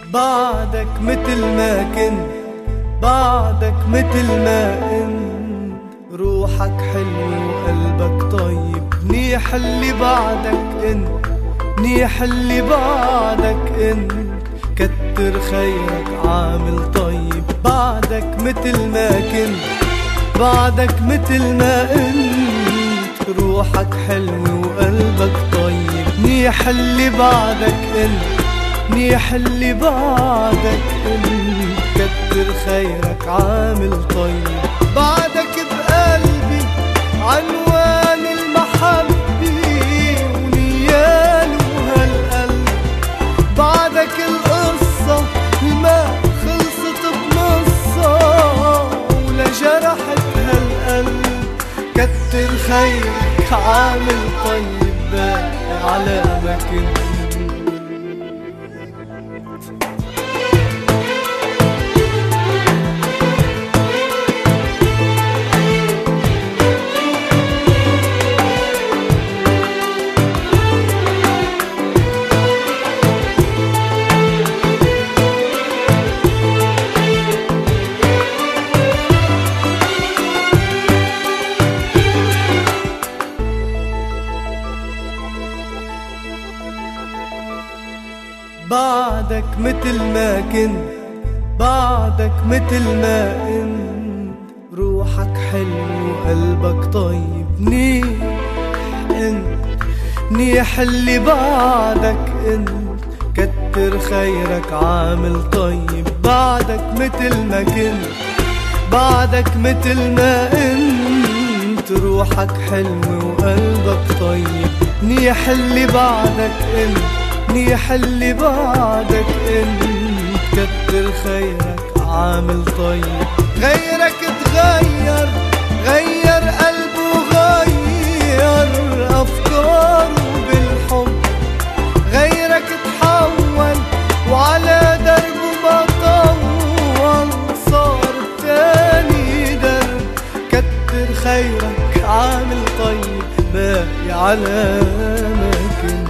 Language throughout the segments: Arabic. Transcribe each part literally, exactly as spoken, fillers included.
بعدك متل ما كنت، بعدك متل ما انت، روحك حلو وقلبك طيب، منيح اللي بعدك انت، منيح اللي بعدك انت، كتر خيرك عامل طيب. بعدك متل ما كنت، بعدك متل ما انت، روحك حلو وقلبك طيب، منيح اللي بعدك انت، منيح اللي بعدك انت، كتر خيرك عامل طيب. بعدك بقلبي عنوان المحبة ونيال وهالقلب، بعدك القصة ما خلصت بنصها ولا جرحت هالقلب، كتر خيرك عامل طيب باقي على ما كنت. بعدك متل ما كنت، بعدك متل ما انت، روحك حلو وقلبك طيب، منيح انت، منيح اللي بعدك انت، كتر خيرك عامل طيب. بعدك متل ما كنت، بعدك متل ما انت، روحك حلو وقلبك طيب، منيح اللي بعدك انت، منيح اللي بعدك انت، كتر خيرك عامل طيب. غيرك تغير، غير قلبه غير أفكاره بالحب، غيرك تحول وعلى دربه ما طول، صار تاني درب، كتر خيرك عامل طيب باقي على ما كنت.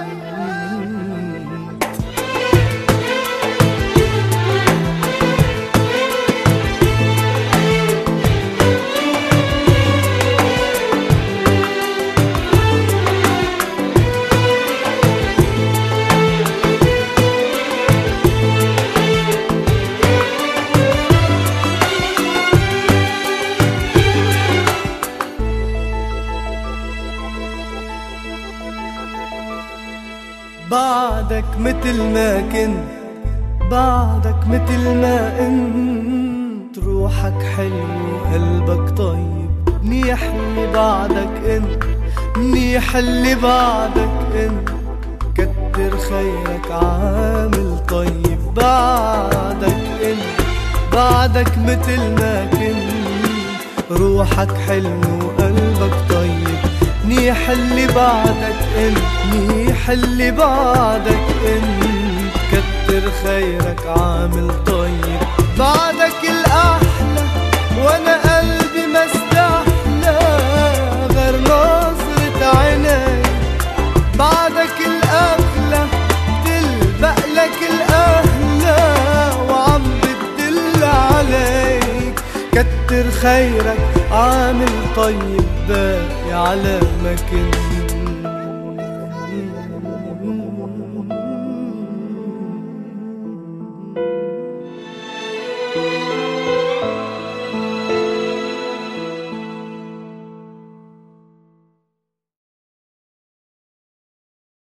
بعدك متل ما كنت، بعدك متل ما انت، روحك حلو وقلبك طيب، منيح اللي بعدك انت، منيح اللي بعدك انت، كتر خيرك عامل طيب. بعدك انت، بعدك متل ما كنت، روحك حلو وقلبك طيب، منيح اللي بعدك انت، منيح اللي بعدك انت، كتر خيرك عامل طيب. بعدك الأحلى وانا قلبي ما استحلى غير نظرة عينيك، بعدك الأغلى تلبق لك الأهلى وعم بتدل عليك، كتر خيرك عامل طيب باقي على ما كنت.